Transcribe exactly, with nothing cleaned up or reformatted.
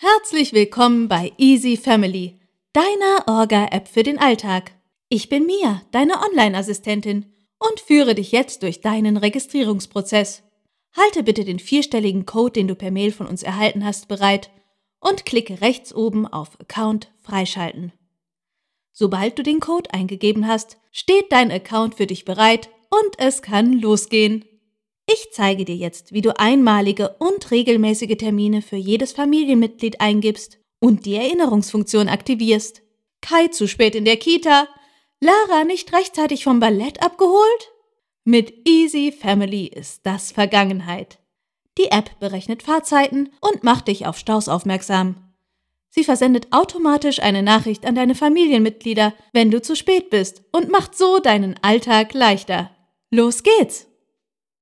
Herzlich willkommen bei Easy Family, deiner Orga-App für den Alltag. Ich bin Mia, deine Online-Assistentin und führe dich jetzt durch deinen Registrierungsprozess. Halte bitte den vierstelligen Code, den du per Mail von uns erhalten hast, bereit und klicke rechts oben auf Account freischalten. Sobald du den Code eingegeben hast, steht dein Account für dich bereit und es kann losgehen. Ich zeige dir jetzt, wie du einmalige und regelmäßige Termine für jedes Familienmitglied eingibst und die Erinnerungsfunktion aktivierst. Kai zu spät in der Kita? Lara nicht rechtzeitig vom Ballett abgeholt? Mit Easy Family ist das Vergangenheit. Die App berechnet Fahrzeiten und macht dich auf Staus aufmerksam. Sie versendet automatisch eine Nachricht an deine Familienmitglieder, wenn du zu spät bist, und macht so deinen Alltag leichter. Los geht's!